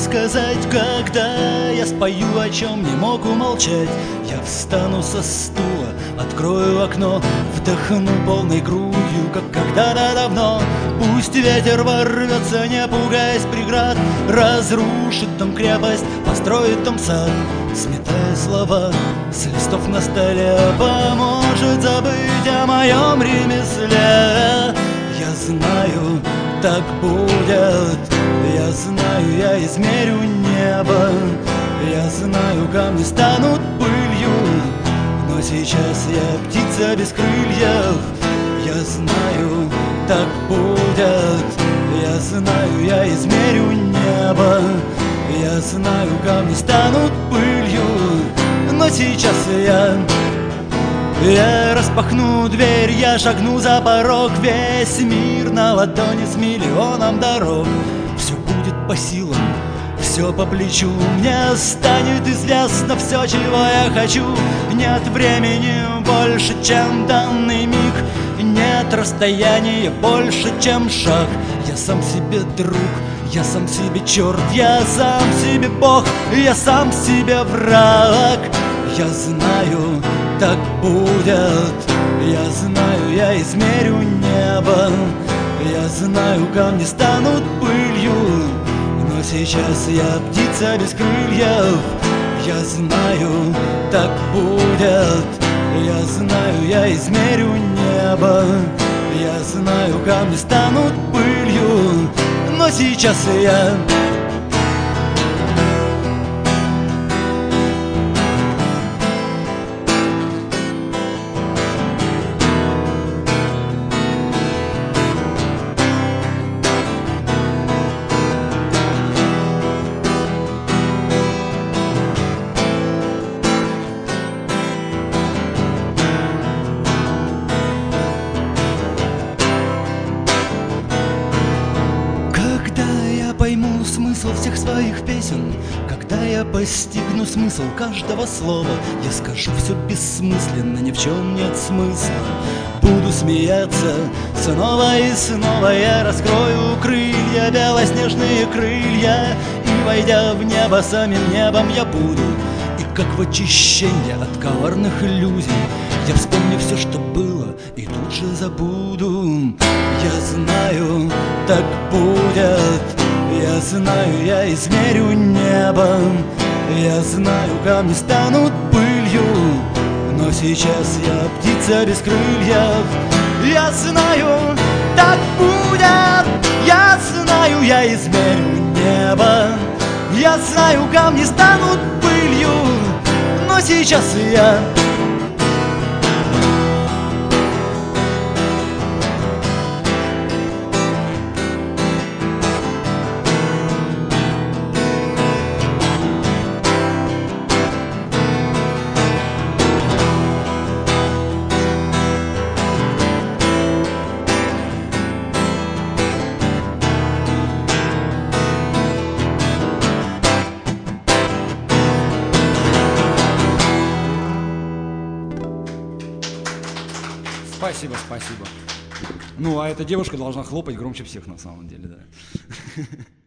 сказать, когда я спою, о чем не мог умолчать. Я встану со стула, открою окно, вдохну полной грудью, как когда-то давно. Пусть ветер ворвется, не пугаясь преград, разрушит там крепость, построит там сад, сметая слова с листов на столе, поможет забыть о моем ремесле. Я знаю, так будет, я знаю, я измерю небо, я знаю, камни станут пылью, но сейчас я птица без крыльев. Я знаю, так будет, я знаю, я измерю небо, я знаю, камни станут пылью, но сейчас я распахну дверь, я шагну за порог. Весь мир на ладони с миллионом дорог. Все будет по силам, все по плечу. Мне станет известно все, чего я хочу. Нет времени больше, чем данный миг. Нет расстояния больше, чем шаг. Я сам себе друг, я сам себе черт, я сам себе бог, я сам себе враг. Я знаю, так будет, я знаю, я измерю небо, я знаю, камни станут пылью, но сейчас я птица без крыльев. Я знаю, так будет, я знаю, я измерю небо, я знаю, камни станут пылью, но сейчас я пойму смысл всех своих песен, когда я постигну смысл каждого слова, я скажу все бессмысленно, ни в чем нет смысла. Буду смеяться снова и снова, я раскрою крылья, белоснежные крылья, и, войдя в небо, самим небом я буду. И как в очищении от коварных иллюзий я вспомню все, что было, и тут же забуду. Я знаю, так будет, я знаю, я измерю небо, я знаю, камни станут пылью, но сейчас я птица без крыльев. Я знаю, так будет, я знаю, я измерю небо, я знаю, камни станут пылью, но сейчас я Спасибо, спасибо. Ну, а эта девушка должна хлопать громче всех на самом деле, да.